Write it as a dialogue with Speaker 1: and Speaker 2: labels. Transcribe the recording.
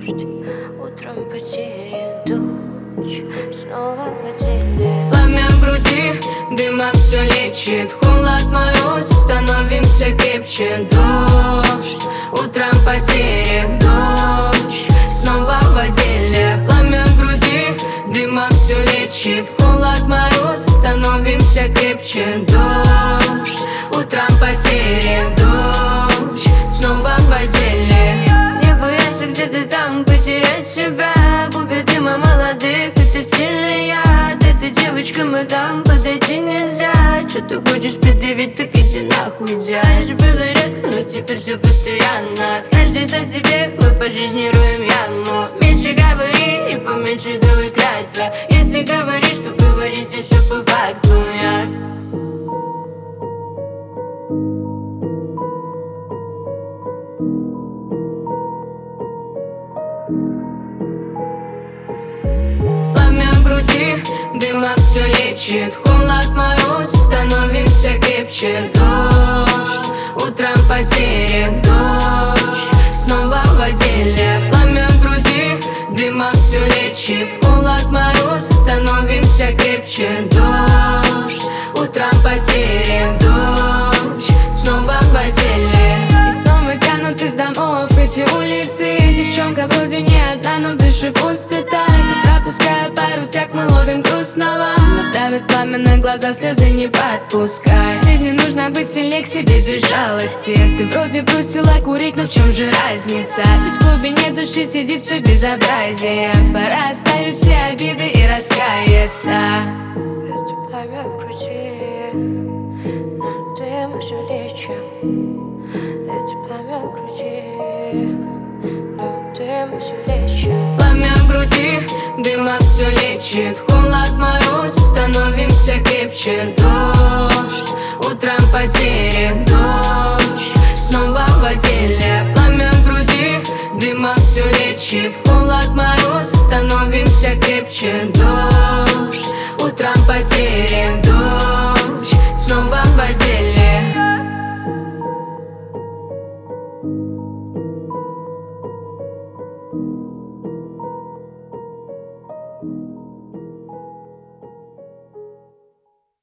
Speaker 1: дождь, утром потери дождь, снова в отделе.
Speaker 2: Пламя в груди, дыма все лечит, холод, мороз, становимся крепче. Дождь, утром потери дождь, снова в отделе. Пламя в груди, дыма все лечит, холод, мороз, становимся крепче. Дождь, утром потери дождь, снова в отделе.
Speaker 1: Не бояться где-то там потерять себя, губы дыма молодых, это сильный яд. Эта девочка, мадам, подойти нельзя. Чё ты хочешь предъявить, так иди нахуй, дядь. Раньше было редко, но теперь все постоянно. Каждый сам себе, мы по жизни роем яму. Меньше говори и поменьше давай клятвы. Если говоришь, то говори здесь все по факту,
Speaker 2: Пламя в груди, дыма все лечит, холод, мороз, становимся крепче. Дождь, утром потери дождь, снова в отделе. Пламя в груди, дыма все лечит, холод, мороз, становимся крепче. Дождь, утром потери дождь, снова в отделе.
Speaker 1: И снова тянут из домов эти улицы. Девчонка вроде не одна, но дышит пустота. Пропуская пару тяг, мы ловим грустного. Но давит пламя на глаза, слезы не подпускай. В жизни нужно быть сильнее к себе без жалости. Ты вроде бросила курить, но в чем же разница? Без глубине души сидит все безобразие. Пора оставить все обиды и раскаяться. Это пламя в груди, но дым все лечим. Это пламя в груди, но дым все лечим.
Speaker 2: Пламя в груди, дыма все лечит, холод, мороз, становимся крепче. Дождь, утром потери дождь, снова в отделе. Пламя в груди, дыма все лечит, холод, мороз, становимся крепче. Дождь, утром потери дождь, снова в отделе.